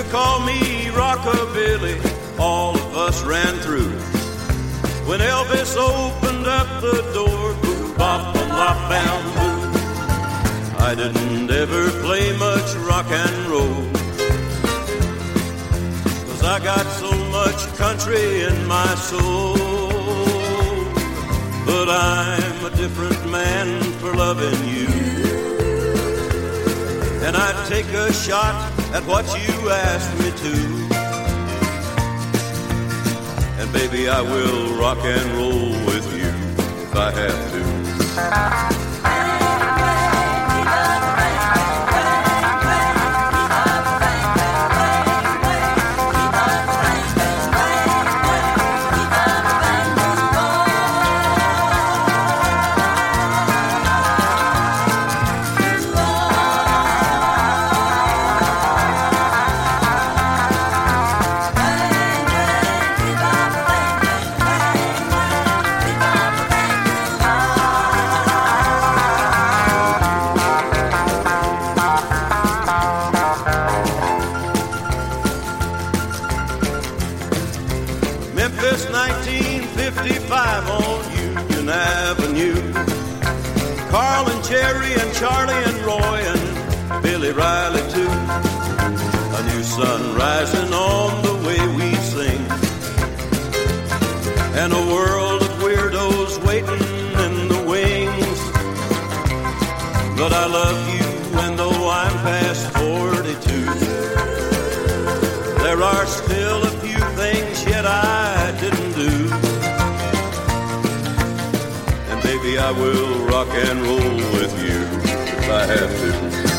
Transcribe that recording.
to call me Rockabilly, all of us ran through. When Elvis opened up the door, boom, bop, bop, bam, boom. I didn't ever play much rock and roll, 'cause I got so much country in my soul. But I'm a different man for loving you, and I'd take a shot at what you asked me to. And baby, I will rock and roll with you if I have to. Memphis, 1955 on Union Avenue. Carl and Jerry and Charlie and Roy and Billy Riley too. A new sun rising on the way we sing, and a world of weirdos waiting in the wings. But I love you, and though I'm past 42, there are still a few things yet I didn't do. And baby, I will rock and roll with you if I have to.